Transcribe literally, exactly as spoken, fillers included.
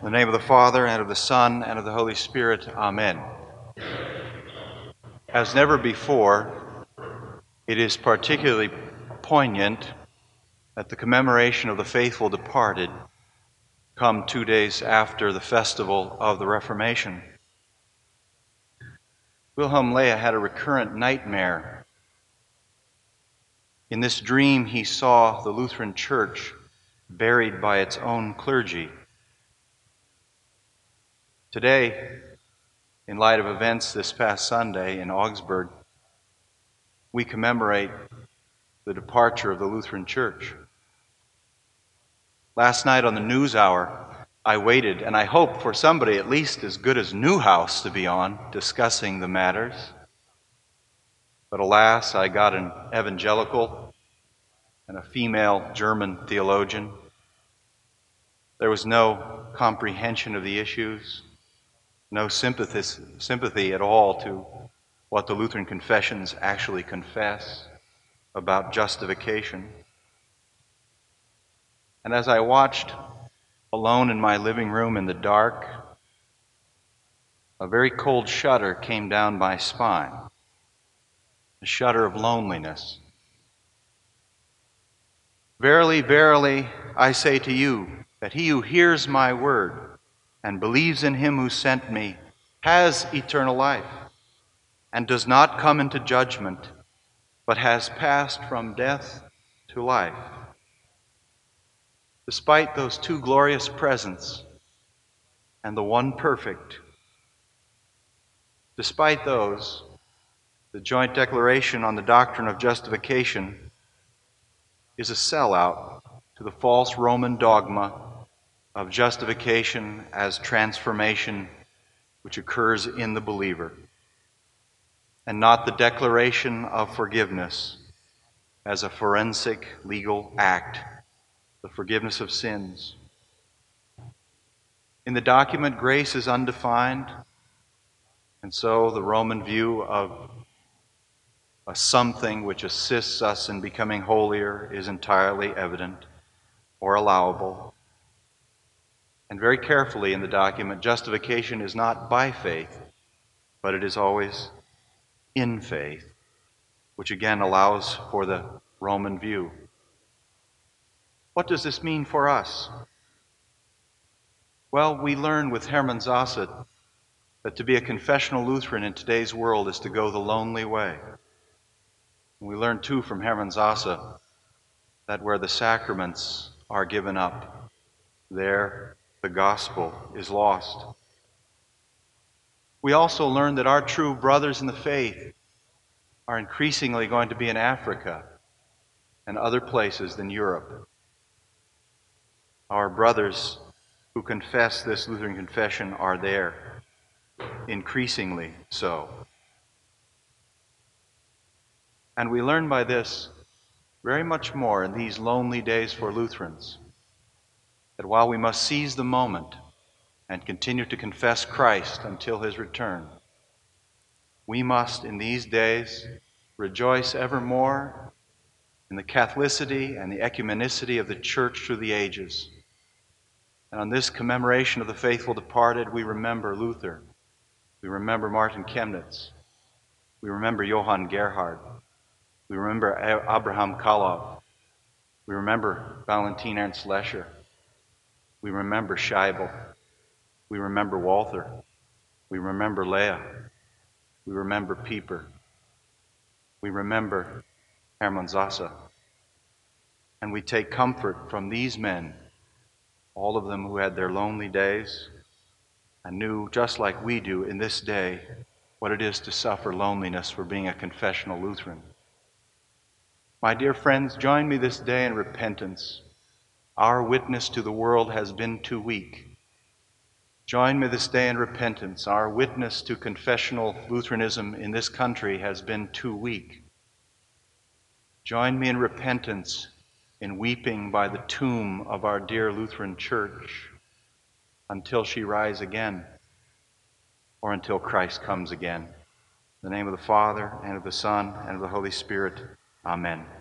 In the name of the Father, and of the Son, and of the Holy Spirit, Amen. As never before, it is particularly poignant that the commemoration of the faithful departed come two days after the festival of the Reformation. Wilhelm Leah had a recurrent nightmare. In this dream, he saw the Lutheran Church buried by its own clergy. Today, in light of events this past Sunday in Augsburg, we commemorate the departure of the Lutheran Church. Last night on the News Hour, I waited, and I hoped for somebody at least as good as Newhouse to be on discussing the matters. But alas, I got an evangelical and a female German theologian. There was no comprehension of the issues, no sympathy, sympathy at all to what the Lutheran confessions actually confess about justification. And as I watched alone in my living room in the dark, a very cold shudder came down my spine, a shudder of loneliness. Verily, verily, I say to you, that he who hears my word and believes in him who sent me has eternal life, and does not come into judgment, but has passed from death to life. Despite those two glorious presents and the one perfect, despite those, the joint declaration on the doctrine of justification is a sellout to the false Roman dogma of justification as transformation which occurs in the believer, and not the declaration of forgiveness as a forensic legal act, the forgiveness of sins. In the document, grace is undefined, and so the Roman view of a something which assists us in becoming holier is entirely evident or allowable. And very carefully in the document, justification is not by faith, but it is always in faith, which again allows for the Roman view. What does this mean for us? Well, we learn with Hermann Zasse that to be a confessional Lutheran in today's world is to go the lonely way. And we learn too from Hermann Zasse that where the sacraments are given up, there the gospel is lost. We also learn that our true brothers in the faith are increasingly going to be in Africa and other places than Europe. Our brothers who confess this Lutheran confession are there, increasingly so. And we learn by this very much more in these lonely days for Lutherans, that while we must seize the moment and continue to confess Christ until his return, we must in these days rejoice evermore in the Catholicity and the ecumenicity of the Church through the ages. And on this commemoration of the faithful departed, we remember Luther, we remember Martin Chemnitz, we remember Johann Gerhard, we remember Abraham Kalov, we remember Valentin Ernst Lescher, we remember Scheibel, we remember Walther, we remember Leah, we remember Pieper, we remember Hermann Zasse, and we take comfort from these men, all of them who had their lonely days and knew, just like we do in this day, what it is to suffer loneliness for being a confessional Lutheran. My dear friends, join me this day in repentance. Our witness to the world has been too weak. Join me this day in repentance. Our witness to confessional Lutheranism in this country has been too weak. Join me in repentance in weeping by the tomb of our dear Lutheran Church until she rise again, or until Christ comes again. In the name of the Father, and of the Son, and of the Holy Spirit, amen.